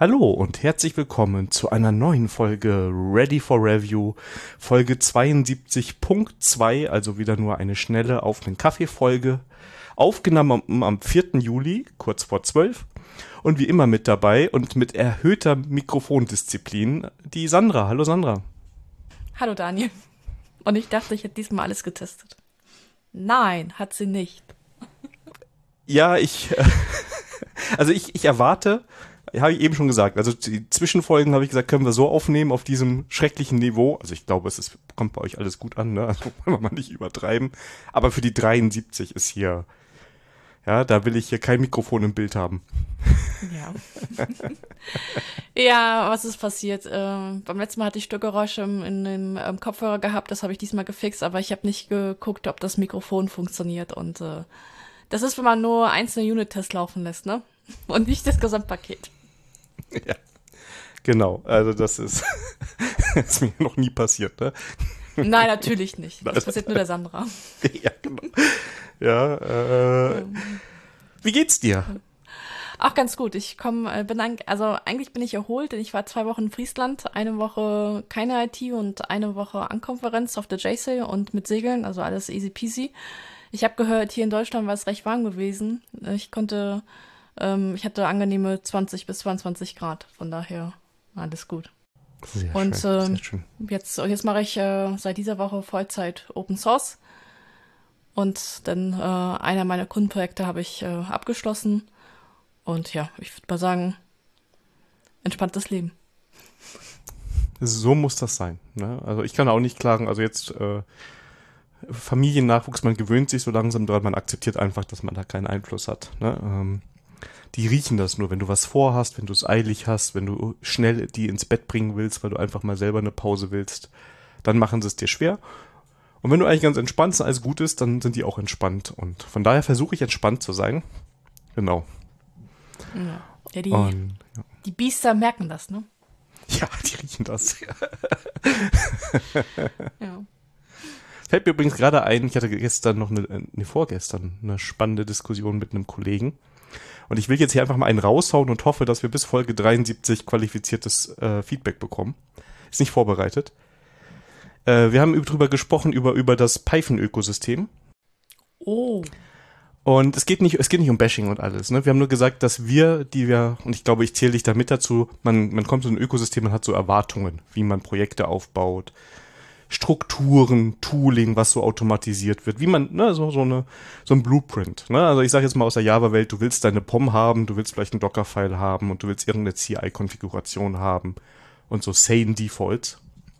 Hallo und herzlich willkommen zu einer neuen Folge Ready for Review, Folge 72.2, also wieder nur eine schnelle Auf den Kaffee-Folge, aufgenommen am 4. Juli, kurz vor 12. Und wie immer mit dabei und mit erhöhter Mikrofondisziplin die Sandra. Hallo Sandra. Hallo Daniel. Und ich dachte, ich hätte diesmal alles getestet. Nein, hat sie nicht. Ja, ich erwarte, habe ich eben schon gesagt, also die Zwischenfolgen habe ich gesagt, können wir so aufnehmen auf diesem schrecklichen Niveau. Also ich glaube, kommt bei euch alles gut an, ne? Also wollen wir mal nicht übertreiben. Aber für die 73 ist hier, ja, da will ich hier kein Mikrofon im Bild haben. Ja. Ja, was ist passiert? Beim letzten Mal hatte ich Störgeräusche in dem Kopfhörer gehabt, das habe ich diesmal gefixt, aber ich habe nicht geguckt, ob das Mikrofon funktioniert. Und das ist, wenn man nur einzelne Unit-Tests laufen lässt, ne? Und nicht das Gesamtpaket. Ja, genau. Also das ist mir noch nie passiert, ne? Nein, natürlich nicht. Das passiert nur der Sandra. Ja, genau. Ja, wie geht's dir? Ach, ganz gut. Eigentlich bin ich erholt, denn ich war 2 Wochen in Friesland, eine Woche keine IT und eine Woche an Konferenz auf der JSail und mit Segeln, also alles easy peasy. Ich habe gehört, hier in Deutschland war es recht warm gewesen. Ich hatte angenehme 20 bis 22 Grad, von daher alles gut. Sehr Und schön, sehr schön. jetzt mache ich seit dieser Woche Vollzeit Open Source und dann einer meiner Kundenprojekte habe ich abgeschlossen. Und ja, ich würde mal sagen, entspanntes Leben. So muss das sein, ne? Also ich kann auch nicht klagen, also jetzt Familiennachwuchs, man gewöhnt sich so langsam dran, man akzeptiert einfach, dass man da keinen Einfluss hat, ne? Die riechen das nur, wenn du was vorhast, wenn du es eilig hast, wenn du schnell die ins Bett bringen willst, weil du einfach mal selber eine Pause willst, dann machen sie es dir schwer. Und wenn du eigentlich ganz entspannt und alles gut ist, dann sind die auch entspannt. Und von daher versuche ich entspannt zu sein. Genau. Ja, die Biester merken das, ne? Ja, die riechen das. Ja. Fällt mir übrigens gerade ein, ich hatte vorgestern eine spannende Diskussion mit einem Kollegen. Und ich will jetzt hier einfach mal einen raushauen und hoffe, dass wir bis Folge 73 qualifiziertes Feedback bekommen. Ist nicht vorbereitet. Wir haben drüber gesprochen, über das Python-Ökosystem. Oh. Und es geht nicht um Bashing und alles, ne? Wir haben nur gesagt, dass und ich glaube, ich zähle dich da mit dazu, man kommt so in ein Ökosystem, man hat so Erwartungen, wie man Projekte aufbaut, Strukturen, Tooling, was so automatisiert wird, wie man, ne, so ein Blueprint, ne? Also ich sage jetzt mal aus der Java-Welt, du willst deine POM haben, du willst vielleicht einen Docker-File haben und du willst irgendeine CI-Konfiguration haben und so sane Defaults.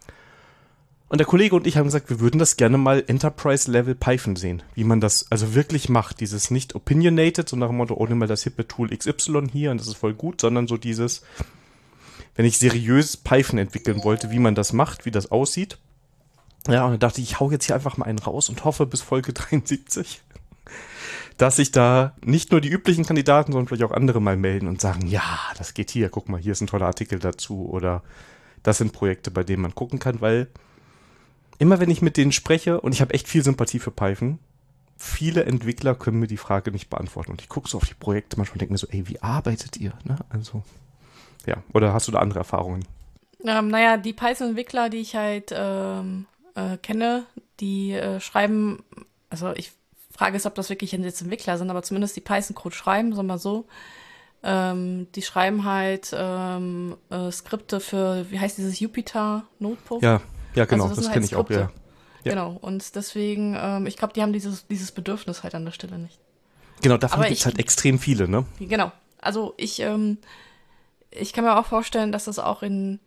Und der Kollege und ich haben gesagt, wir würden das gerne mal Enterprise-Level Python sehen, wie man das also wirklich macht, dieses nicht opinionated, so nach dem Motto, oh, nimm mal das hippe Tool XY hier und das ist voll gut, sondern so dieses, wenn ich seriös Python entwickeln wollte, wie man das macht, wie das aussieht. Ja, und dann dachte ich hau jetzt hier einfach mal einen raus und hoffe bis Folge 73, dass sich da nicht nur die üblichen Kandidaten, sondern vielleicht auch andere mal melden und sagen, ja, das geht hier, guck mal, hier ist ein toller Artikel dazu oder das sind Projekte, bei denen man gucken kann, weil immer wenn ich mit denen spreche, und ich habe echt viel Sympathie für Python, viele Entwickler können mir die Frage nicht beantworten. Und ich gucke so auf die Projekte manchmal und denke mir so, ey, wie arbeitet ihr? Ne? Also, ja. Oder hast du da andere Erfahrungen? Naja, die Python-Entwickler, die ich halt kenne, die schreiben, also ich frage es, ob das wirklich jetzt Entwickler sind, aber zumindest die Python-Code schreiben, sagen wir mal so. Die schreiben halt Skripte für, wie heißt dieses Jupyter-Notebook? Ja, genau, Also das sind kenne halt ich auch, ja. Ja. Genau, und deswegen, ich glaube, die haben dieses Bedürfnis halt an der Stelle nicht. Genau, davon Aber gibt es halt extrem viele, ne? Genau, also ich kann mir auch vorstellen, dass das auch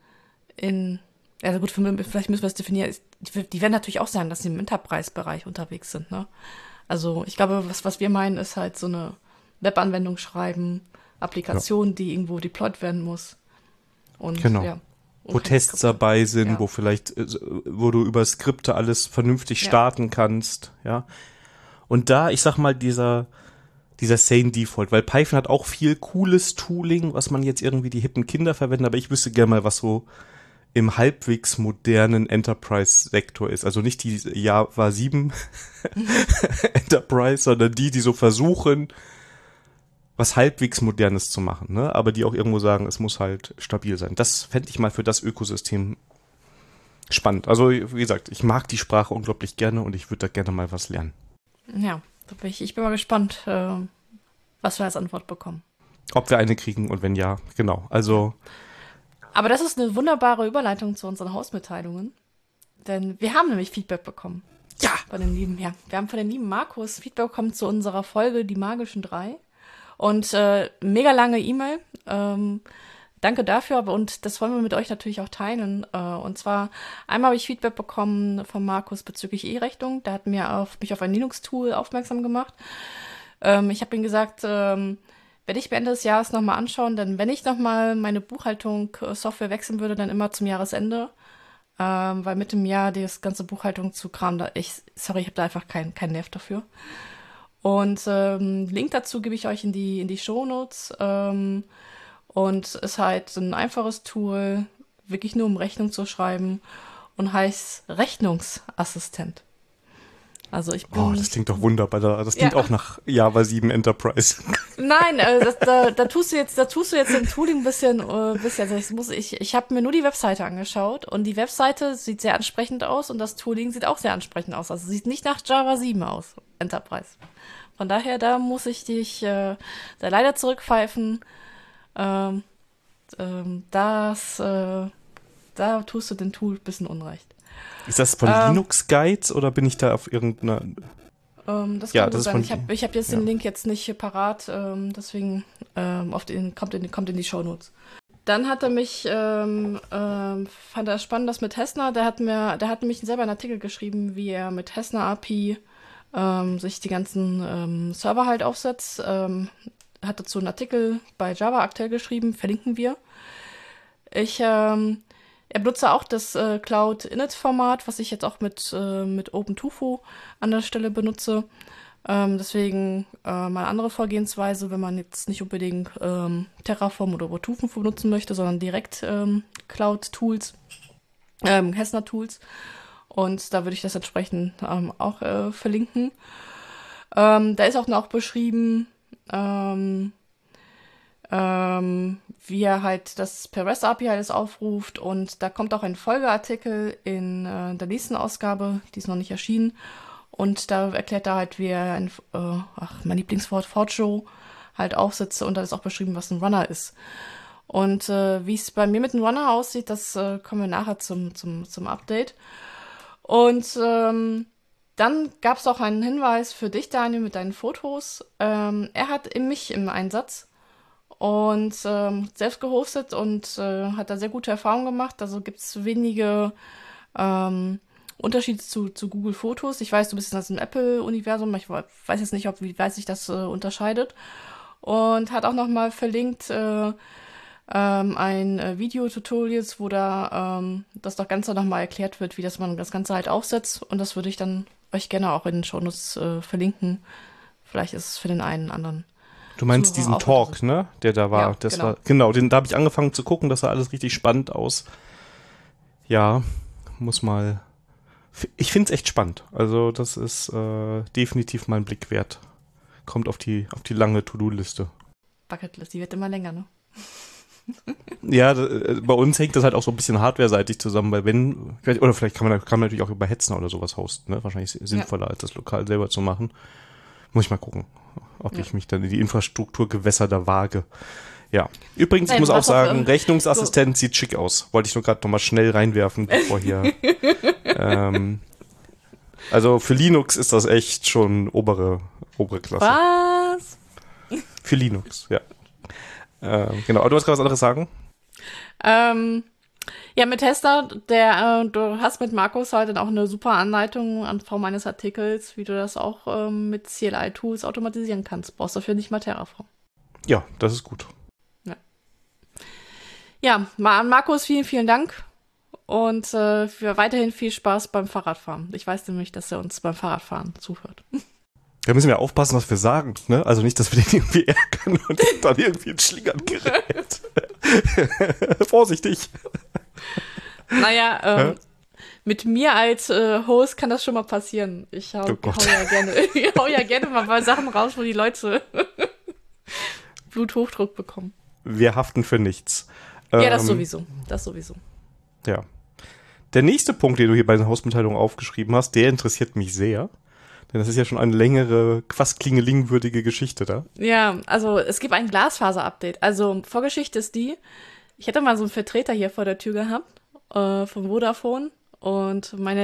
also gut, vielleicht müssen wir es definieren, die werden natürlich auch sagen, dass sie im Enterprise-Bereich unterwegs sind, ne? Also ich glaube, was wir meinen, ist halt so eine Webanwendung schreiben, Applikation, die irgendwo deployed werden muss. Und Genau. ja. Wo Tests dabei sind, ja. wo du über Skripte alles vernünftig starten kannst, ja. Und da, ich sag mal, dieser Sane Default, weil Python hat auch viel cooles Tooling, was man jetzt irgendwie die hippen Kinder verwenden, aber ich wüsste gerne mal, was so im halbwegs modernen Enterprise-Sektor ist. Also nicht die Java 7 Enterprise, sondern die so versuchen, was halbwegs Modernes zu machen, ne? Aber die auch irgendwo sagen, es muss halt stabil sein. Das fände ich mal für das Ökosystem spannend. Also, wie gesagt, ich mag die Sprache unglaublich gerne und ich würde da gerne mal was lernen. Ja, ich bin mal gespannt, was wir als Antwort bekommen. Ob wir eine kriegen und wenn ja, genau. Also. Aber das ist eine wunderbare Überleitung zu unseren Hausmitteilungen. Denn wir haben nämlich Feedback bekommen. Ja! Wir haben von den lieben Markus Feedback bekommen zu unserer Folge Die magischen 3. Und mega lange E-Mail. Danke dafür, und das wollen wir mit euch natürlich auch teilen. Und zwar, einmal habe ich Feedback bekommen von Markus bezüglich E-Rechnung. Der hat mich auf ein Linux-Tool aufmerksam gemacht. Ich habe ihm gesagt, werde ich mir Ende des Jahres nochmal anschauen, denn wenn ich nochmal meine Buchhaltung Software wechseln würde, dann immer zum Jahresende. Weil mit dem Jahr das ganze Buchhaltung zu Kram, ich habe da einfach keinen Nerv dafür. Und Link dazu gebe ich euch in die Shownotes. Und ist halt ein einfaches Tool, wirklich nur um Rechnung zu schreiben und heißt Rechnungsassistent. Also ich bin... das klingt doch wunderbar. Das klingt auch nach Java 7 Enterprise. Nein, da tust du jetzt im Tooling ein bisschen also ich habe mir nur die Webseite angeschaut und die Webseite sieht sehr ansprechend aus und das Tooling sieht auch sehr ansprechend aus. Also sieht nicht nach Java 7 aus, Enterprise. Von daher, da muss ich dich da leider zurückpfeifen. Da tust du dem Tool ein bisschen Unrecht. Ist das von Linux Guides oder bin ich da auf irgendeiner... Das kann gut sein. Ich hab jetzt den Link jetzt nicht parat, deswegen kommt in die Shownotes. Dann hat er mich, fand er spannend, das mit Hessner, der hat nämlich selber einen Artikel geschrieben, wie er mit Hessner API sich die ganzen Server halt aufsetzt. Hat dazu einen Artikel bei Java aktuell geschrieben, verlinken wir. Er benutze auch das Cloud-Init-Format, was ich jetzt auch mit OpenTofu an der Stelle benutze. Deswegen mal eine andere Vorgehensweise, wenn man jetzt nicht unbedingt Terraform oder OpenTofu benutzen möchte, sondern direkt Cloud-Tools, Hessner-Tools. Und da würde ich das entsprechend auch verlinken. Da ist auch noch beschrieben, wie er halt das per REST API alles aufruft, und da kommt auch ein Folgeartikel in der nächsten Ausgabe, die ist noch nicht erschienen, und da erklärt er halt, wie er mein Lieblingswort, Forjo, halt aufsetzt, und da ist auch beschrieben, was ein Runner ist. Und wie es bei mir mit dem Runner aussieht, das kommen wir nachher zum Update. Und dann gab es auch einen Hinweis für dich, Daniel, mit deinen Fotos. Er hat mich im Einsatz und selbst gehostet und hat da sehr gute Erfahrungen gemacht. Also gibt es wenige Unterschiede zu Google Fotos. Ich weiß, du bist aus dem Apple-Universum. Ich weiß jetzt nicht, wie weit sich das unterscheidet. Und hat auch nochmal verlinkt ein Video-Tutorials, wo da das Ganze nochmal erklärt wird, wie man das Ganze halt aufsetzt. Und das würde ich dann euch gerne auch in den Shownotes verlinken. Vielleicht ist es für den einen anderen. Du meinst diesen Talk, ne? Der da war. Ja, das genau. Da habe ich angefangen zu gucken, das sah alles richtig spannend aus. Ja, ich finde es echt spannend. Also das ist definitiv mal ein Blick wert. Kommt auf die lange To-Do-Liste. Bucketlist, die wird immer länger, ne? Ja, bei uns hängt das halt auch so ein bisschen hardware-seitig zusammen, weil vielleicht kann man natürlich auch über Hetzner oder sowas hosten, ne? Wahrscheinlich sinnvoller, als das lokal selber zu machen. Muss ich mal gucken, ob ich mich dann in die Infrastrukturgewässer da wage. Ja. Übrigens, ich muss auch sagen, Rechnungsassistent sieht schick aus. Wollte ich nur gerade nochmal schnell reinwerfen, bevor hier. Also für Linux ist das echt schon obere Klasse. Was? Für Linux, ja. Genau, aber du wolltest gerade was anderes sagen? Ja, mit Hessner, du hast mit Markus halt dann auch eine super Anleitung in Form eines Artikels, wie du das auch mit CLI-Tools automatisieren kannst. Brauchst dafür nicht mal Terraform. Ja, das ist gut. Ja, an Markus vielen, vielen Dank und für weiterhin viel Spaß beim Fahrradfahren. Ich weiß nämlich, dass er uns beim Fahrradfahren zuhört. Da müssen wir aufpassen, was wir sagen, ne? Also nicht, dass wir den irgendwie ärgern und dann irgendwie ins Schlingern gerät. Vorsichtig. Naja, mit mir als Host kann das schon mal passieren. Ich hau ja gerne mal Sachen raus, wo die Leute Bluthochdruck bekommen. Wir haften für nichts. Ja, das sowieso. Ja. Der nächste Punkt, den du hier bei den Hausmitteilungen aufgeschrieben hast, der interessiert mich sehr. Denn das ist ja schon eine längere, fast klingelingwürdige Geschichte da. Ja, also es gibt ein Glasfaser-Update. Also Vorgeschichte ist die, ich hätte mal so einen Vertreter hier vor der Tür gehabt, von Vodafone. Und mein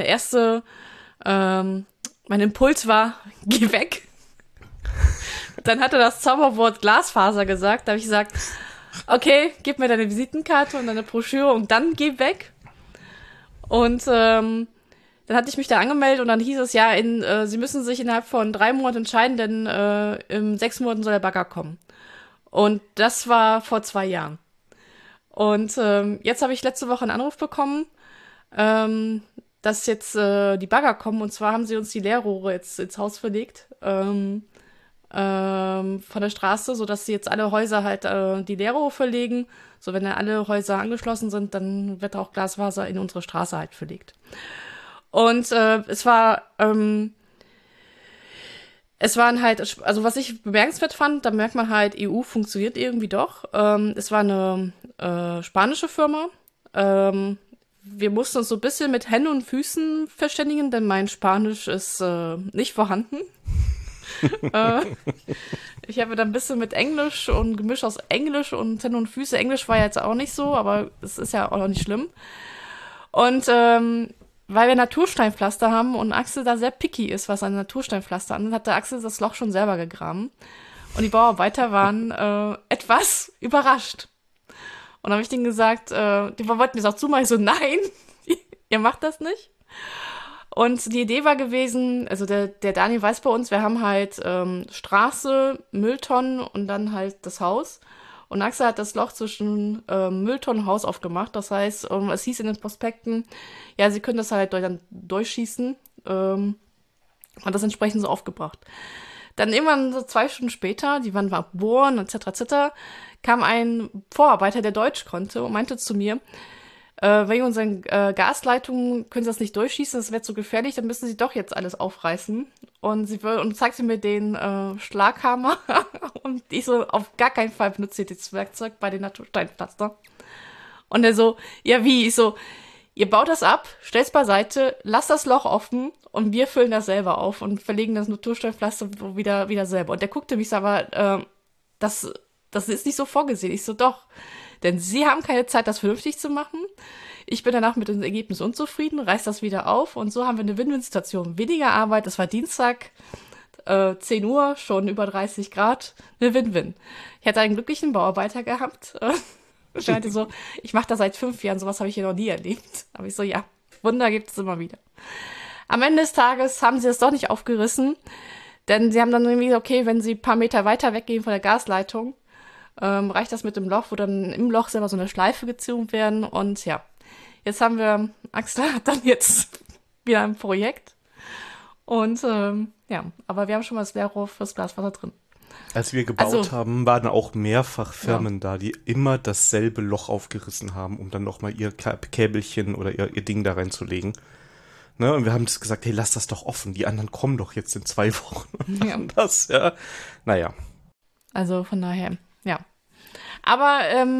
Impuls war, geh weg. Dann hat er das Zauberwort Glasfaser gesagt. Da habe ich gesagt, okay, gib mir deine Visitenkarte und deine Broschüre und dann geh weg. Und dann hatte ich mich da angemeldet und dann hieß es, ja, Sie müssen sich innerhalb von 3 Monaten entscheiden, denn in 6 Monaten soll der Bagger kommen. Und das war vor 2 Jahren. Und jetzt habe ich letzte Woche einen Anruf bekommen, dass jetzt die Bagger kommen. Und zwar haben sie uns die Leerrohre jetzt ins Haus verlegt von der Straße, sodass sie jetzt alle Häuser halt die Leerrohre verlegen. So, wenn dann alle Häuser angeschlossen sind, dann wird auch Glasfaser in unsere Straße halt verlegt. Und es waren halt, also was ich bemerkenswert fand, da merkt man halt, EU funktioniert irgendwie doch. Es war eine spanische Firma. Wir mussten uns so ein bisschen mit Händen und Füßen verständigen, denn mein Spanisch ist nicht vorhanden. Ich habe dann ein bisschen mit Englisch und Gemisch aus Englisch und Hände und Füße. Englisch war jetzt auch nicht so, aber es ist ja auch noch nicht schlimm. Und weil wir Natursteinpflaster haben und Axel da sehr picky ist, was ein Natursteinpflaster angeht, hat der Axel das Loch schon selber gegraben. Und die Bauarbeiter waren etwas überrascht. Und dann habe ich denen gesagt, die wollten mir das auch zumachen. Ich so, nein, ihr macht das nicht. Und die Idee war gewesen, also der Daniel weiß bei uns, wir haben halt Straße, Mülltonnen und dann halt das Haus. Und Axel hat das Loch zwischen Mülltonnen und Haus aufgemacht. Das heißt, es hieß in den Prospekten, ja, sie können das halt dann durchschießen und das entsprechend so aufgebracht. Dann irgendwann so 2 Stunden später, die Wand war bohren, etc., kam ein Vorarbeiter, der Deutsch konnte und meinte zu mir, wegen unseren Gasleitungen können Sie das nicht durchschießen, das wäre zu gefährlich, dann müssen Sie doch jetzt alles aufreißen. Und zeigte mir den Schlaghammer und ich so, auf gar keinen Fall benutze ich das Werkzeug bei den Natursteinpflaster. Und er so, ja wie? Ich so, ihr baut das ab, stellt's beiseite, lasst das Loch offen und wir füllen das selber auf und verlegen das Natursteinpflaster wieder selber. Und der guckte mich so, aber das ist nicht so vorgesehen. Ich so, doch. Denn sie haben keine Zeit, das vernünftig zu machen. Ich bin danach mit dem Ergebnis unzufrieden, reiß das wieder auf und so haben wir eine Win-Win-Situation. Weniger Arbeit, das war Dienstag, 10 Uhr, schon über 30 Grad, eine Win-Win. Ich hatte einen glücklichen Bauarbeiter gehabt. Ich meinte so, ich mache das seit 5 Jahren, sowas habe ich hier noch nie erlebt. Aber ich so, ja, Wunder gibt es immer wieder. Am Ende des Tages haben sie es doch nicht aufgerissen, denn sie haben dann irgendwie, okay, wenn sie ein paar Meter weiter weggehen von der Gasleitung, reicht das mit dem Loch, wo dann im Loch selber so eine Schleife gezogen werden. Und ja, jetzt haben wir, Axel hat dann jetzt wieder ein Projekt. Und ja, aber wir haben schon mal das Leerrohr fürs Glasfaser drin. Als wir gebaut haben, waren auch mehrfach Firmen da, die immer dasselbe Loch aufgerissen haben, um dann nochmal ihr Käbelchen oder ihr Ding da reinzulegen. Ne? Und wir haben das gesagt, hey, lass das doch offen, die anderen kommen doch jetzt in 2 Wochen und machen das, ja. Naja. Also von daher, ja. Aber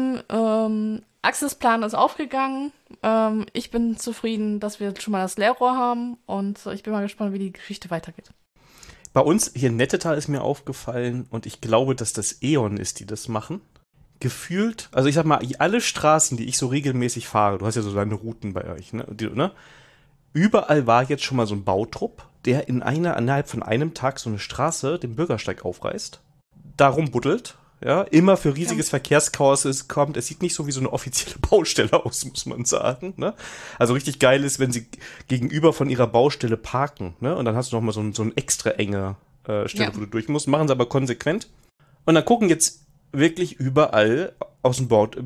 Axels Plan ist aufgegangen. Ich bin zufrieden, dass wir schon mal das Leerrohr haben und ich bin mal gespannt, wie die Geschichte weitergeht. Bei uns hier in Nettetal ist mir aufgefallen und ich glaube, dass das E.ON ist, die das machen. Gefühlt, also ich sag mal, alle Straßen, die ich so regelmäßig fahre, du hast ja so deine Routen bei euch, ne? Überall war jetzt schon mal so ein Bautrupp, der innerhalb von einem Tag so eine Straße, den Bürgersteig aufreißt, da rumbuddelt, ja, immer für riesiges Verkehrschaos kommt. Es sieht nicht so wie so eine offizielle Baustelle aus, muss man sagen, ne? Also richtig geil ist, wenn sie gegenüber von ihrer Baustelle parken, ne? Und dann hast du noch mal so eine extra enge Stelle, wo du durch musst. Machen sie aber konsequent. Und dann gucken jetzt wirklich überall zum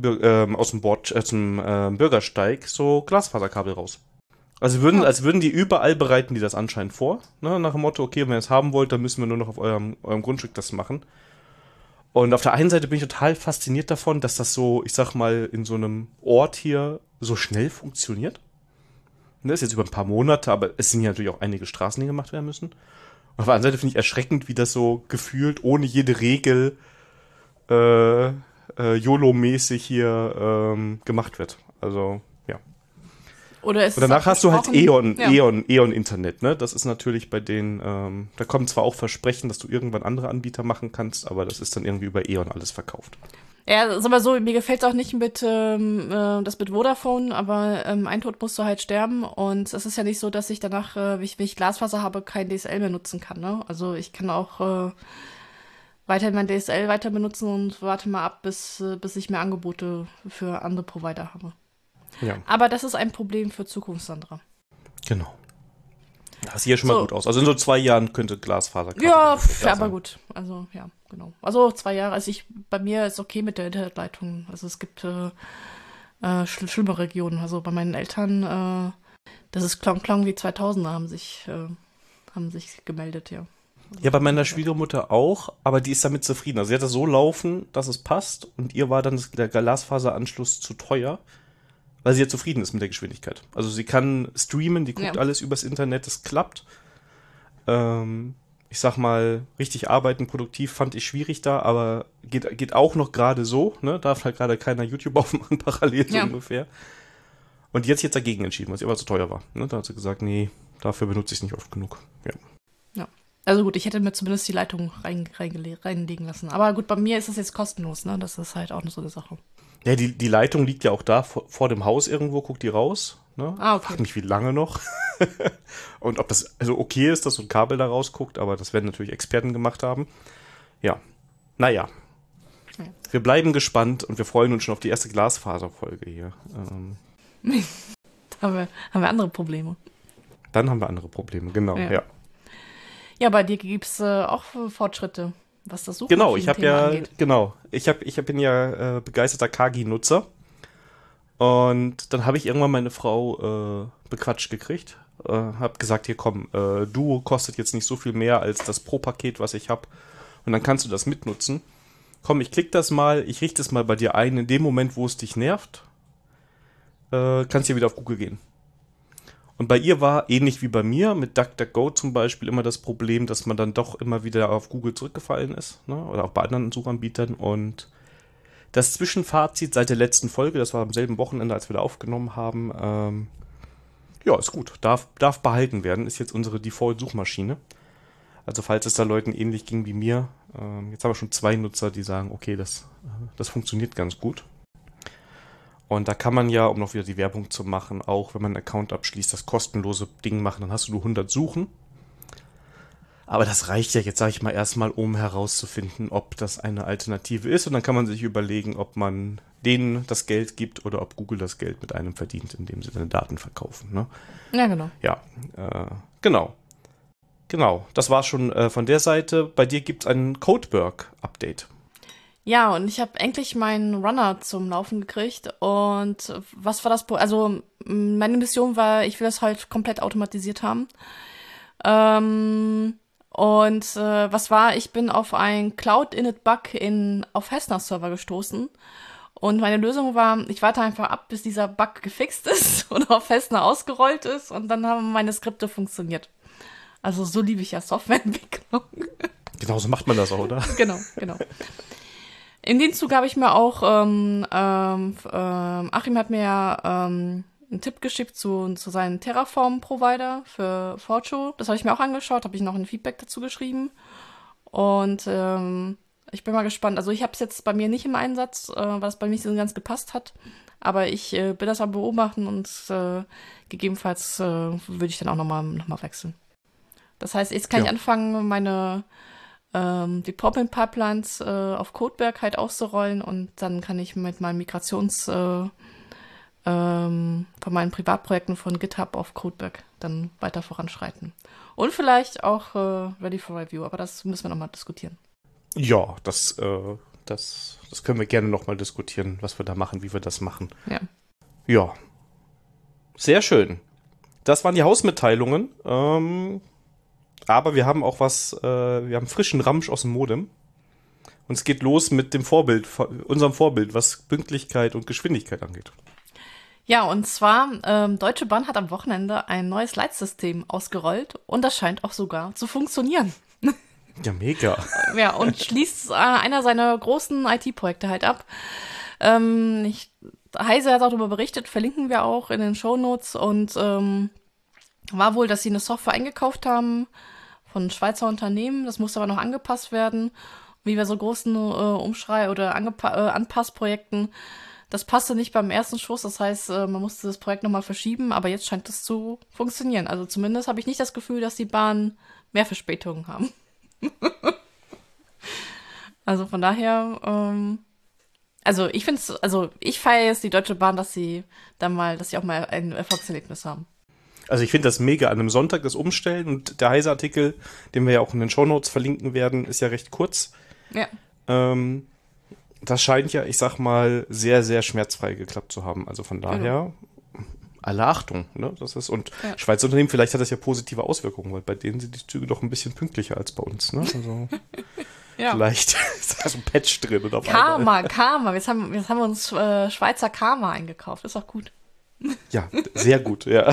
Bürgersteig so Glasfaserkabel raus. Also als würden die überall bereiten die das anscheinend vor, ne? Nach dem Motto, okay, wenn ihr es haben wollt, dann müssen wir nur noch auf eurem Grundstück das machen. Und auf der einen Seite bin ich total fasziniert davon, dass das so, ich sag mal, in so einem Ort hier so schnell funktioniert. Das ist jetzt über ein paar Monate, aber es sind ja natürlich auch einige Straßen, die gemacht werden müssen. Und auf der anderen Seite finde ich erschreckend, wie das so gefühlt ohne jede Regel YOLO-mäßig hier gemacht wird. Also, ja. Oder ist Und danach hast du halt E.ON ja. Internet, ne? Das ist natürlich bei denen, da kommen zwar auch Versprechen, dass du irgendwann andere Anbieter machen kannst, aber das ist dann irgendwie über E.ON alles verkauft. Ja, sag mal so, mir gefällt es auch nicht mit das mit Vodafone, aber ein Tod musst du halt sterben und es ist ja nicht so, dass ich danach, wenn ich Glasfaser habe, kein DSL mehr nutzen kann, ne? Also ich kann auch weiterhin mein DSL weiter benutzen und warte mal ab, bis ich mehr Angebote für andere Provider habe. Ja, Aber das ist ein Problem für Zukunft, Sandra. genau. Das sieht ja schon mal gut aus. Also in so 2 Jahren könnte Glasfaser Ja, aber gut. Also, ja, genau. Also 2 Jahre. Also bei mir ist okay mit der Internetleitung. Also es gibt schlimme Regionen. Also bei meinen Eltern, das ist Klong wie 2000er haben sich gemeldet, ja. Also Ja, bei meiner Schwiegermutter auch, aber die ist damit zufrieden. Also sie hat das so laufen, dass es passt und ihr war dann der Glasfaseranschluss zu teuer, weil sie ja zufrieden ist mit der Geschwindigkeit. Also sie kann streamen, die guckt alles übers Internet, das klappt. Ich sag mal, richtig arbeiten, produktiv fand ich schwierig da, aber geht auch noch gerade so, ne? Darf halt gerade keiner YouTube aufmachen, parallel so ungefähr. Und jetzt dagegen entschieden, weil es aber zu teuer war. Ne? Da hat sie gesagt, nee, dafür benutze ich es nicht oft genug. Ja. Ja. Also gut, ich hätte mir zumindest die Leitung reinlegen lassen. Aber gut, bei mir ist es jetzt kostenlos, ne? Das ist halt auch so eine Sache. Ja, die Leitung liegt ja auch da vor dem Haus irgendwo, guckt die raus. Ne? Ah, okay. Frag mich, wie lange noch. Und ob das also okay ist, dass so ein Kabel da rausguckt, aber das werden natürlich Experten gemacht haben. Ja, naja. Ja. Wir bleiben gespannt und wir freuen uns schon auf die erste Glasfaserfolge hier. Haben wir andere Probleme. Dann haben wir andere Probleme, genau, ja. Ja, bei dir gibt es auch Fortschritte, was das Suchen Genau, ich angeht. bin ja begeisterter Kagi-Nutzer. Und dann habe ich irgendwann meine Frau bequatscht gekriegt. Hab gesagt, hier komm, Duo kostet jetzt nicht so viel mehr als das Pro-Paket, was ich habe. Und dann kannst du das mitnutzen. Komm, ich klick das mal, ich richte es mal bei dir ein. In dem Moment, wo es dich nervt, kannst du ja wieder auf Google gehen. Und bei ihr war, ähnlich wie bei mir, mit DuckDuckGo zum Beispiel, immer das Problem, dass man dann doch immer wieder auf Google zurückgefallen ist. Ne? Oder auch bei anderen Suchanbietern. Und das Zwischenfazit seit der letzten Folge, das war am selben Wochenende, als wir da aufgenommen haben, ja, ist gut. Darf behalten werden. Ist jetzt unsere Default-Suchmaschine. Also falls es da Leuten ähnlich ging wie mir, jetzt haben wir schon 2 Nutzer, die sagen, okay, das funktioniert ganz gut. Und da kann man ja, um noch wieder die Werbung zu machen, auch wenn man einen Account abschließt, das kostenlose Ding machen, dann hast du nur 100 Suchen. Aber das reicht ja jetzt, sage ich mal, erstmal, um herauszufinden, ob das eine Alternative ist. Und dann kann man sich überlegen, ob man denen das Geld gibt oder ob Google das Geld mit einem verdient, indem sie deine Daten verkaufen. Ne? Ja, genau. Ja, genau. Genau, das war schon von der Seite. Bei dir gibt es ein Codeberg-Update. Ja, und ich habe endlich meinen Runner zum Laufen gekriegt. Und was war das? Also meine Mission war, ich will das halt komplett automatisiert haben. Was war? Ich bin auf ein Cloud-Init-Bug auf Hessner-Server gestoßen. Und meine Lösung war, ich warte einfach ab, bis dieser Bug gefixt ist und auf Hessner ausgerollt ist. Und dann haben meine Skripte funktioniert. Also so liebe ich ja Softwareentwicklung. Genau, so macht man das auch, oder? Genau. In dem Zug habe ich mir auch, Achim hat mir ja einen Tipp geschickt zu seinem Terraform-Provider für Fortune. Das habe ich mir auch angeschaut, habe ich noch ein Feedback dazu geschrieben. Und ich bin mal gespannt. Also ich habe es jetzt bei mir nicht im Einsatz, weil es bei mir nicht so ganz gepasst hat. Aber ich bin das am Beobachten und gegebenenfalls würde ich dann auch noch mal wechseln. Das heißt, jetzt kann ich anfangen, meine Deployment-Pipelines auf Codeberg halt auszurollen und dann kann ich mit meinen von meinen Privatprojekten von GitHub auf Codeberg dann weiter voranschreiten. Und vielleicht auch Ready for Review, aber das müssen wir nochmal diskutieren. Ja, das können wir gerne nochmal diskutieren, was wir da machen, wie wir das machen. Ja. Ja. Sehr schön. Das waren die Hausmitteilungen. Aber wir haben auch wir haben frischen Ramsch aus dem Modem. Und es geht los mit dem unserem Vorbild, was Pünktlichkeit und Geschwindigkeit angeht. Ja, und zwar, Deutsche Bahn hat am Wochenende ein neues Leitsystem ausgerollt und das scheint auch sogar zu funktionieren. Ja, mega. Ja, und schließt einer seiner großen IT-Projekte halt ab. Heise hat auch darüber berichtet, verlinken wir auch in den Shownotes. Und war wohl, dass sie eine Software eingekauft haben von Schweizer Unternehmen. Das musste aber noch angepasst werden. Wie bei so großen Umschrei- oder Anpassprojekten. Das passte nicht beim ersten Schuss. Das heißt, man musste das Projekt nochmal verschieben. Aber jetzt scheint es zu funktionieren. Also zumindest habe ich nicht das Gefühl, dass die Bahnen mehr Verspätungen haben. Also von daher, also ich feiere jetzt die Deutsche Bahn, dass sie auch mal ein Erfolgserlebnis haben. Also ich finde das mega, an einem Sonntag das Umstellen, und der Heise-Artikel, den wir ja auch in den Shownotes verlinken werden, ist ja recht kurz. Ja. Das scheint ja, ich sag mal, sehr, sehr schmerzfrei geklappt zu haben. Also von daher, alle Achtung, ne? Das ist, und Schweizer Unternehmen, vielleicht hat das ja positive Auswirkungen, weil bei denen sind die Züge doch ein bisschen pünktlicher als bei uns, ne? Also Ja. vielleicht ist da so ein Patch drin oder was. Karma. Jetzt haben wir uns Schweizer Karma eingekauft. Ist auch gut. Ja, sehr gut, ja.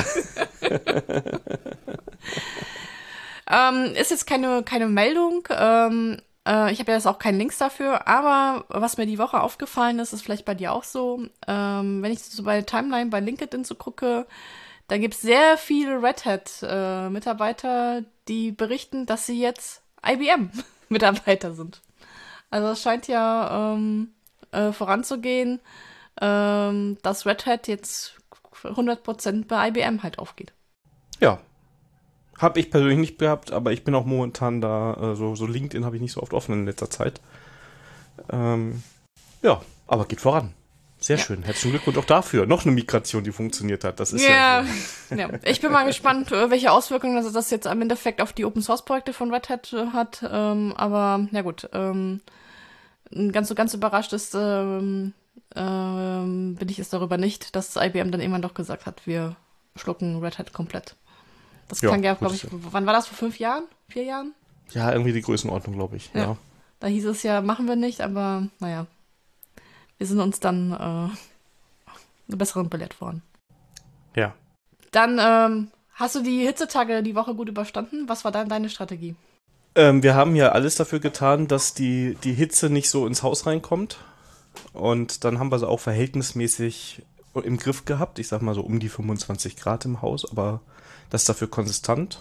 Ist jetzt keine Meldung. Ich habe ja jetzt auch keinen Links dafür, aber was mir die Woche aufgefallen ist vielleicht bei dir auch so, wenn ich so bei der Timeline bei LinkedIn so gucke, da gibt es sehr viele Red Hat-Mitarbeiter, die berichten, dass sie jetzt IBM-Mitarbeiter sind. Also es scheint ja voranzugehen, dass Red Hat jetzt 100% bei IBM halt aufgeht. Ja. Habe ich persönlich nicht gehabt, aber ich bin auch momentan da, so LinkedIn habe ich nicht so oft offen in letzter Zeit. Ja, aber geht voran. Sehr schön. Herzlichen Glückwunsch auch dafür. Noch eine Migration, die funktioniert hat. Das ist ja. Ich bin mal gespannt, welche Auswirkungen das jetzt am Endeffekt auf die Open-Source-Projekte von Red Hat hat. Aber, na gut, ganz überrascht bin ich es darüber nicht, dass IBM dann irgendwann doch gesagt hat, wir schlucken Red Hat komplett. Das kann ja, glaube ich, wann war das, vor 5 Jahren? 4 Jahren? Ja, irgendwie die Größenordnung, glaube ich. Ja. Da hieß es ja, machen wir nicht, aber naja, wir sind uns dann eine besseren belehrt worden. Ja. Dann hast du die Hitzetage die Woche gut überstanden? Was war dann deine Strategie? Wir haben ja alles dafür getan, dass die Hitze nicht so ins Haus reinkommt. Und dann haben wir sie auch verhältnismäßig im Griff gehabt. Ich sag mal so um die 25 Grad im Haus, aber das dafür konsistent.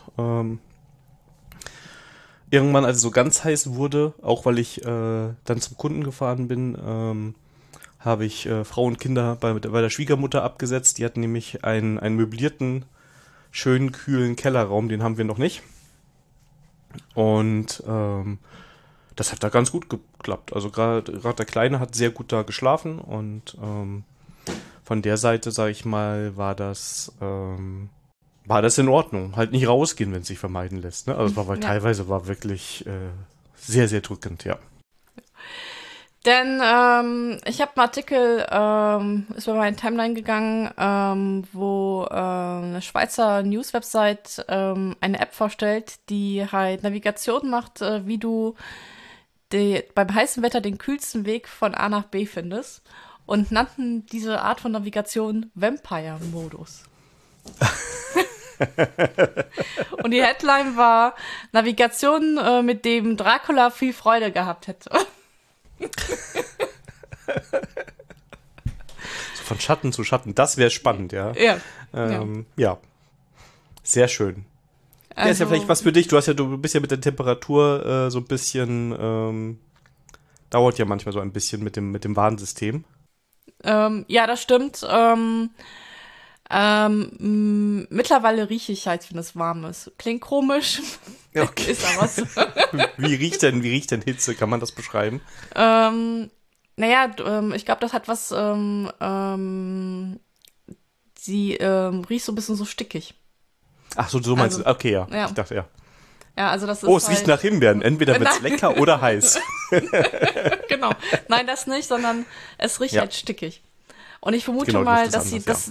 Irgendwann, als es so ganz heiß wurde, auch weil ich dann zum Kunden gefahren bin, habe ich Frau und Kinder bei der Schwiegermutter abgesetzt. Die hatten nämlich einen möblierten, schönen, kühlen Kellerraum, den haben wir noch nicht. Und das hat da ganz gut geklappt. Also gerade der Kleine hat sehr gut da geschlafen und von der Seite, sage ich mal, war das in Ordnung. Halt nicht rausgehen, wenn es sich vermeiden lässt. Ne? Also teilweise war wirklich sehr, sehr drückend, ja. Denn ich habe einen Artikel, ist bei meiner Timeline gegangen, wo eine Schweizer News-Website eine App vorstellt, die halt Navigation macht, wie du beim heißen Wetter den kühlsten Weg von A nach B findest, und nannten diese Art von Navigation Vampire-Modus. Und die Headline war Navigation, mit dem Dracula viel Freude gehabt hätte. So von Schatten zu Schatten, das wäre spannend, ja. Ja. Sehr schön. Also, ist ja vielleicht was für dich. Du bist ja mit der Temperatur so ein bisschen, dauert ja manchmal so ein bisschen mit dem Warnsystem. Ja, das stimmt. Mittlerweile rieche ich halt, wenn es warm ist. Klingt komisch. Okay. Ist aber so. Wie riecht denn Hitze? Kann man das beschreiben? Ich glaube, das hat was, sie riecht so ein bisschen so stickig. Ach so meinst du. Okay, ja. Ich dachte, ja. Ja, also das ist es riecht nach Himbeeren. Entweder wird's lecker oder heiß. Genau. Nein, das nicht, sondern es riecht halt stickig. Und ich vermute mal, dass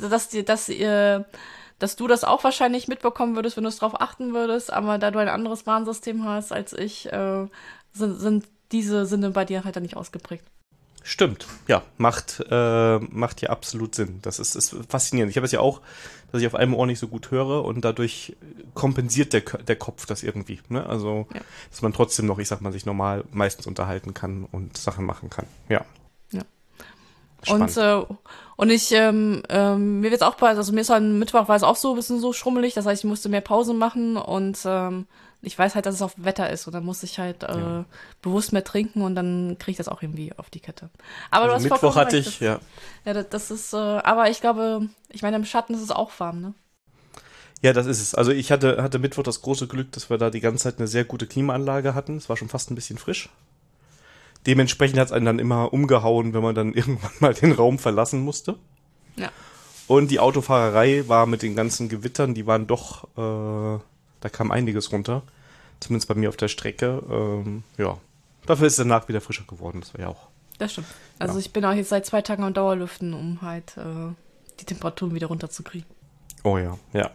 du das auch wahrscheinlich mitbekommen würdest, wenn du es drauf achten würdest, aber da du ein anderes Warnsystem hast als ich, sind diese Sinne bei dir halt dann nicht ausgeprägt. Stimmt, ja, macht ja absolut Sinn. Das ist faszinierend. Ich habe es ja auch, dass ich auf einem Ohr nicht so gut höre und dadurch kompensiert der Kopf das irgendwie. Ne? Also, Ja. dass man trotzdem noch, ich sag mal, sich normal meistens unterhalten kann und Sachen machen kann. Ja, Ja. spannend. Und ich, mir wird's auch also mir ist am Mittwoch war es auch so ein bisschen so schrummelig, das heißt, ich musste mehr Pause machen und ich weiß halt, dass es auf Wetter ist und dann muss ich halt Ja. bewusst mehr trinken und dann kriege ich das auch irgendwie auf die Kette. Aber du Also hast Mittwoch vollkommen hatte recht. ich, ja. Ja, das ist, aber ich glaube, ich meine, im Schatten ist es auch warm, ne? Ja, das ist es. Also ich hatte Mittwoch das große Glück, dass wir da die ganze Zeit eine sehr gute Klimaanlage hatten. Es war schon fast ein bisschen frisch. Dementsprechend hat es einen dann immer umgehauen, wenn man dann irgendwann mal den Raum verlassen musste. Ja. Und die Autofahrerei war mit den ganzen Gewittern, die waren doch, da kam einiges runter. Zumindest bei mir auf der Strecke. Ja, dafür ist es danach wieder frischer geworden. Das war ja auch. Das stimmt. Also Ja. ich bin auch jetzt seit 2 Tagen am Dauerlüften, um halt die Temperaturen wieder runterzukriegen. Oh ja, ja.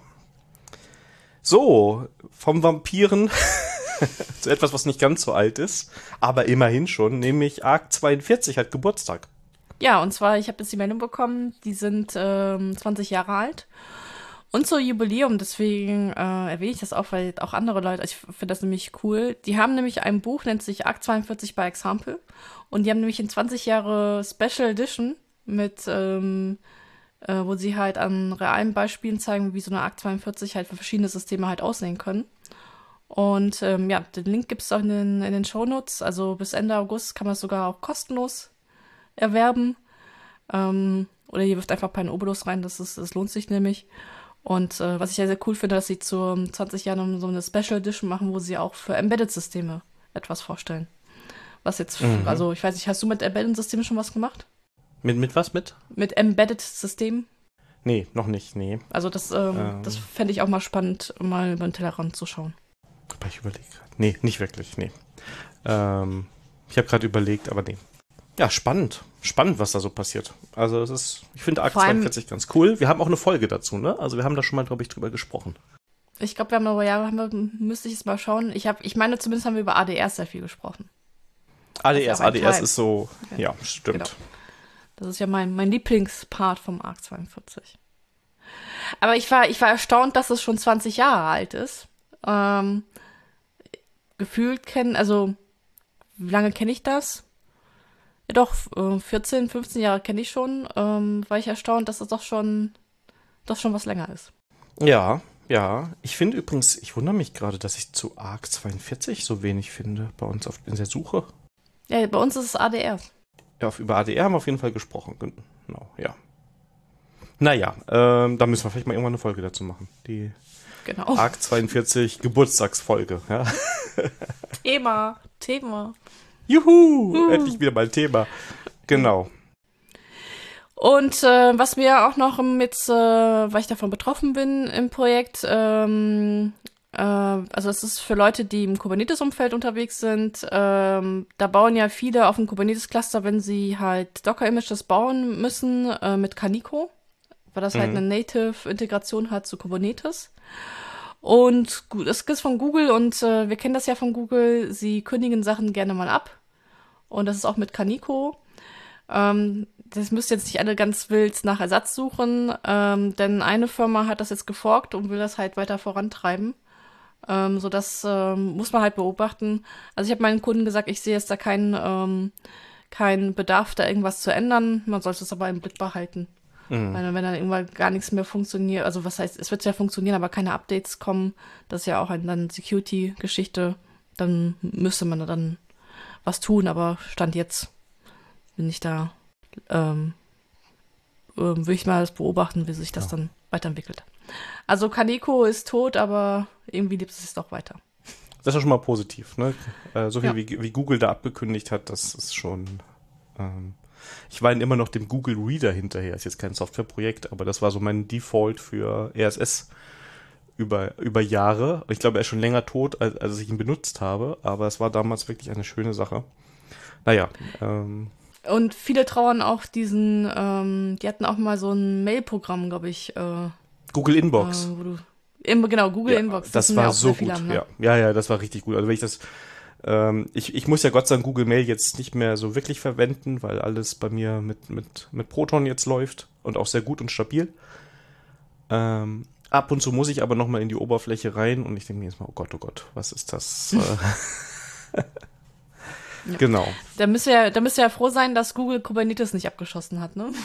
So, vom Vampiren zu etwas, was nicht ganz so alt ist, aber immerhin schon, nämlich Arc 42 hat Geburtstag. Ja, und zwar, ich habe jetzt die Meldung bekommen, die sind 20 Jahre alt. Und zur Jubiläum, deswegen erwähne ich das auch, weil auch andere Leute, ich finde das nämlich cool, die haben nämlich ein Buch, nennt sich Arc 42 by Example. Und die haben nämlich in 20 Jahre Special Edition mit, wo sie halt an realen Beispielen zeigen, wie so eine Arc 42 halt für verschiedene Systeme halt aussehen können. Und ja, den Link gibt es auch in den Shownotes. Also bis Ende August kann man es sogar auch kostenlos erwerben. Oder ihr wirft einfach ein paar Obolus rein, das lohnt sich nämlich. Und was ich ja sehr cool finde, dass sie zu 20 Jahren so eine Special Edition machen, wo sie auch für Embedded-Systeme etwas vorstellen. Was jetzt, also ich weiß nicht, hast du mit Embedded-Systemen schon was gemacht? Mit was mit? Mit Embedded-Systemen? Nee, noch nicht, nee. Also das fände ich auch mal spannend, mal über den Tellerrand zu schauen. Aber ich überlege gerade. Nee, nicht wirklich, nee. Ich habe gerade überlegt, aber nee. Ja, spannend. Spannend, was da so passiert. Also es ist, ich finde Arc Vor allem- 42 ganz cool. Wir haben auch eine Folge dazu, ne? Also wir haben da schon mal, glaube ich, drüber gesprochen. Ich glaube, wir haben aber, ja, müsste ich es mal schauen. Ich meine, zumindest haben wir über ADRs sehr viel gesprochen. ADS, auch ein ADS Teil. ist so, Ja, ja, stimmt. genau. Das ist ja mein Lieblingspart vom Arc 42. Aber ich war erstaunt, dass es schon 20 Jahre alt ist. Gefühlt also, wie lange kenne ich das? Ja, doch, 14, 15 Jahre kenne ich schon. War ich erstaunt, dass es doch schon was länger ist. Ja, ja. Ich finde übrigens, ich wundere mich gerade, dass ich zu Arc 42 so wenig finde bei uns in der Suche. Ja, bei uns ist es ADR. Ja, über ADR haben wir auf jeden Fall gesprochen. Genau, ja. Naja, da müssen wir vielleicht mal irgendwann eine Folge dazu machen. Die Genau. Arc 42 Geburtstagsfolge, ja. Thema. Juhu! Endlich wieder mal ein Thema. Genau. Und was mir auch noch weil ich davon betroffen bin im Projekt, also es ist für Leute, die im Kubernetes-Umfeld unterwegs sind, da bauen ja viele auf dem Kubernetes-Cluster, wenn sie halt Docker-Images bauen müssen mit Kaniko, weil das halt eine Native-Integration hat zu Kubernetes. Und es gibt von Google und wir kennen das ja von Google, sie kündigen Sachen gerne mal ab. Und das ist auch mit Kaniko. Das müsst ihr jetzt nicht alle ganz wild nach Ersatz suchen, denn eine Firma hat das jetzt geforkt und will das halt weiter vorantreiben. So das muss man halt beobachten. Also ich habe meinen Kunden gesagt, ich sehe jetzt da keinen Bedarf, da irgendwas zu ändern. Man sollte es aber im Blick behalten. Weil wenn dann irgendwann gar nichts mehr funktioniert, also was heißt, es wird ja funktionieren, aber keine Updates kommen, das ist ja auch eine Security-Geschichte, dann müsste man da dann was tun, aber Stand jetzt bin ich da, will ich mal das beobachten, wie sich das dann weiterentwickelt. Also Kaneko ist tot, aber irgendwie lebt es sich doch weiter. Das ist ja schon mal positiv, ne? So viel Ja. wie Google da abgekündigt hat, das ist schon. Ich war immer noch dem Google Reader hinterher. Ist jetzt kein Softwareprojekt, aber das war so mein Default für RSS über Jahre. Ich glaube, er ist schon länger tot, als ich ihn benutzt habe, aber es war damals wirklich eine schöne Sache. Naja, Und viele trauern auch die hatten auch mal so ein Mail-Programm, glaube ich, Google Inbox. wo du, genau, Google Ja, Inbox. das sind ja war auch so sehr viele gut. haben, ne? Ja, das war richtig gut. Also wenn ich das Ich muss ja Gott sei Dank Google Mail jetzt nicht mehr so wirklich verwenden, weil alles bei mir mit Proton jetzt läuft und auch sehr gut und stabil. Ab und zu muss ich aber nochmal in die Oberfläche rein und ich denke mir jetzt mal, oh Gott, was ist das? Ja. Genau. Da müsst ihr ja froh sein, dass Google Kubernetes nicht abgeschossen hat, ne?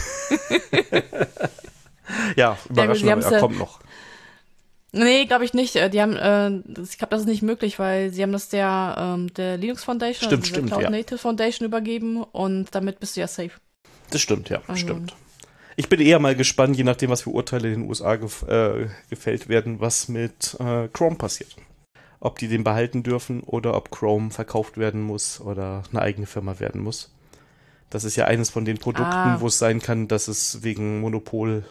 Ja, überraschend, aber er kommt noch. Nee, glaube ich nicht. Die haben, ich glaube, das ist nicht möglich, weil sie haben das der Linux Foundation, Stimmt, der Cloud ja. Native Foundation übergeben und damit bist du ja safe. Das stimmt, ja, Also. stimmt. Ich bin eher mal gespannt, je nachdem, was für Urteile in den USA gefällt werden, was mit Chrome passiert. Ob die den behalten dürfen oder ob Chrome verkauft werden muss oder eine eigene Firma werden muss. Das ist ja eines von den Produkten, wo es sein kann, dass es wegen Monopol,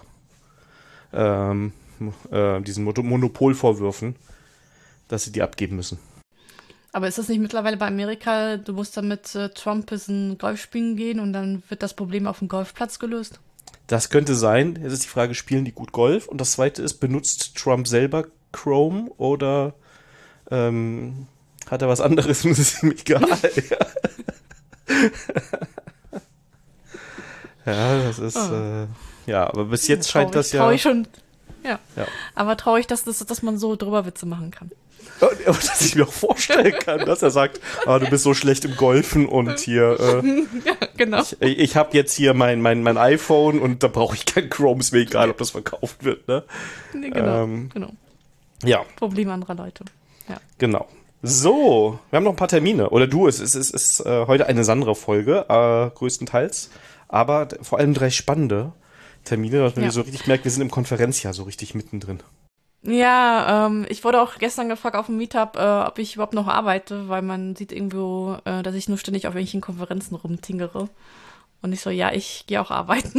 diesen Monopolvorwürfen, dass sie die abgeben müssen. Aber ist das nicht mittlerweile bei Amerika, du musst dann mit Trump bis ein Golf spielen gehen und dann wird das Problem auf dem Golfplatz gelöst? Das könnte sein. Jetzt ist die Frage, spielen die gut Golf? Und das zweite ist, benutzt Trump selber Chrome oder hat er was anderes und es ist ihm egal? Ja, das ist, ja, aber bis jetzt scheint das ja... Traurig schon, ja. Aber traurig, dass man so drüber Witze machen kann. Aber dass ich mir auch vorstellen kann, dass er sagt, du bist so schlecht im Golfen und hier, ja, genau. ich habe jetzt hier mein iPhone und da brauche ich kein Chrome, ist mir egal, ob das verkauft wird, ne? Nee, genau. Ja. Problem anderer Leute. Ja. Genau. So, wir haben noch ein paar Termine. Oder es ist heute eine Sandra-Folge, größtenteils. Aber vor allem 3 spannende Termine, dass man so richtig merkt, wir sind im Konferenzjahr so richtig mittendrin. Ja, ich wurde auch gestern gefragt auf dem Meetup, ob ich überhaupt noch arbeite, weil man sieht irgendwo, dass ich nur ständig auf irgendwelchen Konferenzen rumtingere. Und ich so, ja, ich gehe auch arbeiten.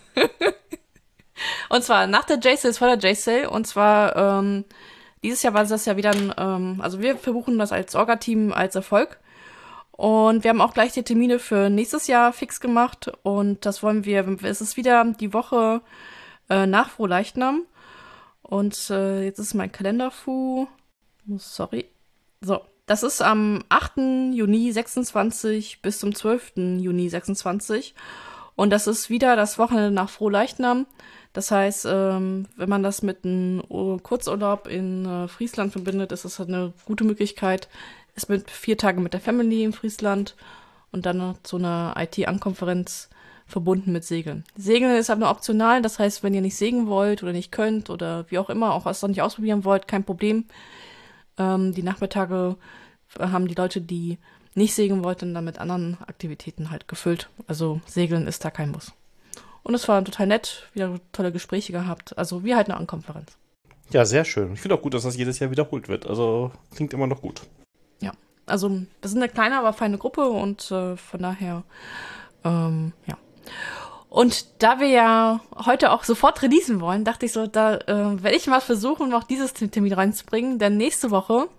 Und zwar nach der J-Sale, vor der J-Sale. Und zwar dieses Jahr war das ja wieder also wir verbuchen das als Orga-Team als Erfolg. Und wir haben auch gleich die Termine für nächstes Jahr fix gemacht. Und das es ist wieder die Woche nach Frohleichnam. Und jetzt ist mein Kalender sorry. So, das ist am 8. Juni 26 bis zum 12. Juni 26. Und das ist wieder das Wochenende nach Frohleichnam. Das heißt, wenn man das mit einem Kurzurlaub in Friesland verbindet, ist das eine gute Möglichkeit. Ist mit 4 Tagen mit der Family in Friesland und dann noch zu einer IT-Ankonferenz verbunden mit Segeln. Segeln ist aber nur optional, das heißt, wenn ihr nicht segeln wollt oder nicht könnt oder wie auch immer, auch was nicht ausprobieren wollt, kein Problem. Die Nachmittage haben die Leute, die nicht segeln wollten, dann mit anderen Aktivitäten halt gefüllt. Also Segeln ist da kein Muss. Und es war total nett, wieder tolle Gespräche gehabt. Also wie halt eine Ankonferenz. Ja, sehr schön. Ich finde auch gut, dass das jedes Jahr wiederholt wird. Also klingt immer noch gut. Ja, also wir sind eine kleine, aber feine Gruppe und von daher, ja. Und da wir ja heute auch sofort releasen wollen, dachte ich so, da werde ich mal versuchen, noch dieses Termin reinzubringen. Denn nächste Woche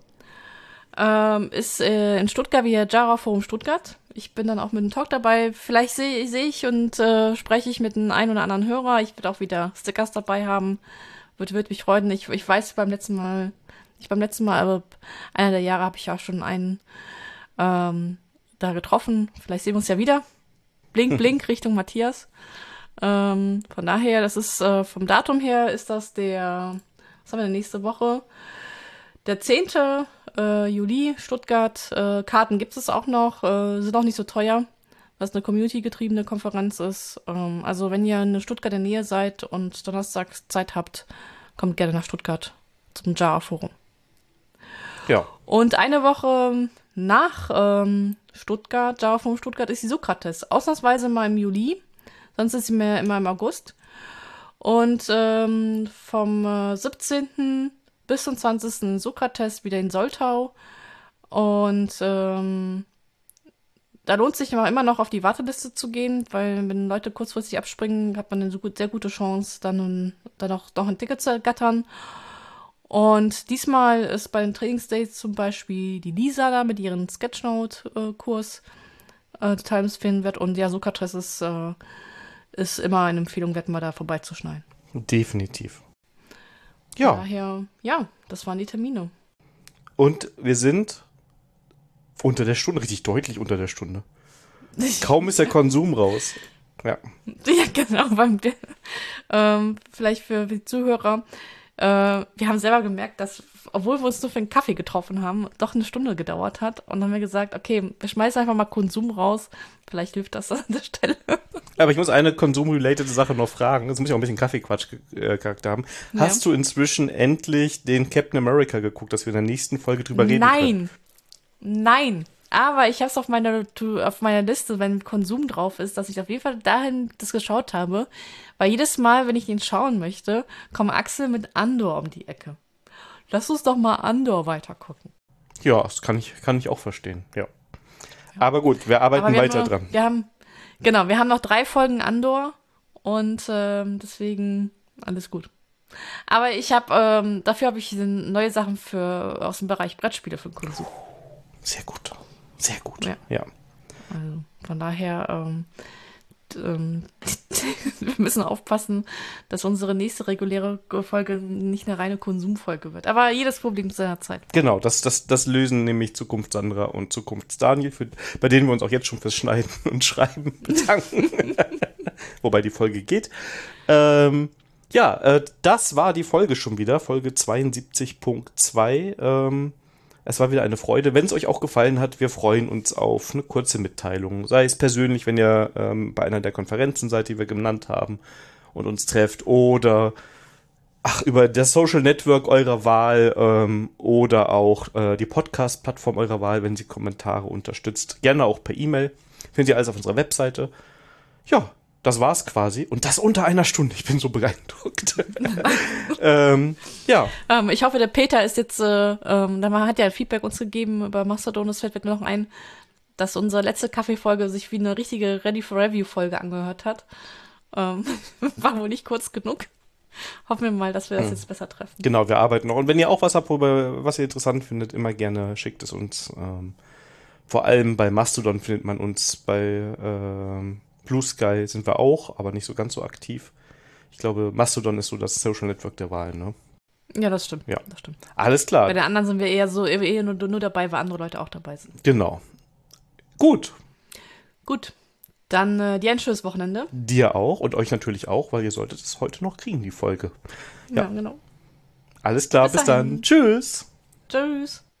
ist in Stuttgart wieder Java Forum Stuttgart. Ich bin dann auch mit dem Talk dabei. Vielleicht sehe ich und spreche ich mit einem einen oder anderen Hörer. Ich werde auch wieder Stickers dabei haben. Würde mich freuen. Ich weiß beim letzten Mal, aber einer der Jahre habe ich auch schon einen da getroffen. Vielleicht sehen wir uns ja wieder. Blink, blink Richtung Matthias. Von daher, das ist vom Datum her ist das was haben wir denn nächste Woche? Der 10. Juli, Stuttgart. Karten gibt es auch noch, sind auch nicht so teuer, was eine community-getriebene Konferenz ist. Also wenn ihr in Stuttgart in der Nähe seid und Donnerstag Zeit habt, kommt gerne nach Stuttgart zum Java Forum. Ja. Und eine Woche nach Stuttgart, Java Forum Stuttgart, ist die Sokrates. Ausnahmsweise mal im Juli, sonst ist sie mehr immer im August. Und vom 17. bis zum 20. Sokrates wieder in Soltau. Und da lohnt sich immer noch auf die Warteliste zu gehen, weil wenn Leute kurzfristig abspringen, hat man eine sehr gute Chance, dann auch noch ein Ticket zu ergattern. Und diesmal ist bei den Trainingsdays zum Beispiel die Lisa da mit ihrem Sketchnote-Kurs total empfehlen wird. Und ja, Sokrates ist immer eine Empfehlung wert, mal da vorbeizuschneiden. Definitiv. Ja. Daher, ja, das waren die Termine. Und wir sind Unter der Stunde, richtig deutlich unter der Stunde. Kaum ist der Konsum raus. Ja. Ja, genau. Vielleicht für die Zuhörer. Wir haben selber gemerkt, dass, obwohl wir uns nur für einen Kaffee getroffen haben, doch eine Stunde gedauert hat. Und dann haben wir gesagt, okay, wir schmeißen einfach mal Konsum raus. Vielleicht hilft das an der Stelle. Aber ich muss eine konsum-related Sache noch fragen. Jetzt muss ich auch ein bisschen Kaffeequatsch-Charakter haben. Ja. Hast du inzwischen endlich den Captain America geguckt, dass wir in der nächsten Folge drüber reden können? Nein. Aber ich habe es auf meiner Liste, wenn Konsum drauf ist, dass ich auf jeden Fall dahin das geschaut habe. Weil jedes Mal, wenn ich ihn schauen möchte, kommt Axel mit Andor um die Ecke. Lass uns doch mal Andor weitergucken. Ja, das kann ich auch verstehen, ja. Aber gut, wir arbeiten weiter dran. Wir haben noch 3 Folgen Andor und deswegen alles gut. Aber dafür habe ich neue Sachen aus dem Bereich Brettspiele für Konsum. Sehr gut. Sehr gut, ja. Also von daher, wir müssen aufpassen, dass unsere nächste reguläre Folge nicht eine reine Konsumfolge wird. Aber jedes Problem zu seiner Zeit. Genau, das lösen nämlich Zukunft Sandra und Zukunft Daniel, bei denen wir uns auch jetzt schon fürs Schneiden und Schreiben bedanken. Wobei die Folge geht. Das war die Folge schon wieder, Folge 72.2. Es war wieder eine Freude. Wenn es euch auch gefallen hat, wir freuen uns auf eine kurze Mitteilung. Sei es persönlich, wenn ihr bei einer der Konferenzen seid, die wir genannt haben und uns trefft, oder über das Social Network eurer Wahl oder auch die Podcast-Plattform eurer Wahl, wenn sie Kommentare unterstützt. Gerne auch per E-Mail. Findet ihr alles auf unserer Webseite. Ja, das war's quasi. Und das unter einer Stunde. Ich bin so beeindruckt. Ich hoffe, der Peter ist jetzt, der hat ja Feedback uns gegeben über Mastodon. Es fällt mir noch ein, dass unsere letzte Kaffeefolge sich wie eine richtige Ready-for-Review-Folge angehört hat. War wohl nicht kurz genug. Hoffen wir mal, dass wir das jetzt besser treffen. Genau, wir arbeiten noch. Und wenn ihr auch was habt, was ihr interessant findet, immer gerne schickt es uns. Vor allem bei Mastodon findet man uns, bei Blue Sky sind wir auch, aber nicht so ganz so aktiv. Ich glaube, Mastodon ist so das Social Network der Wahl, ne? Ja, das stimmt. Ja. Das stimmt. Alles klar. Bei den anderen sind wir eher nur dabei, weil andere Leute auch dabei sind. Genau. Gut. Dann dir ein schönes Wochenende. Dir auch und euch natürlich auch, weil ihr solltet es heute noch kriegen, die Folge. Ja, genau. Alles klar, bis dann. Tschüss. Tschüss.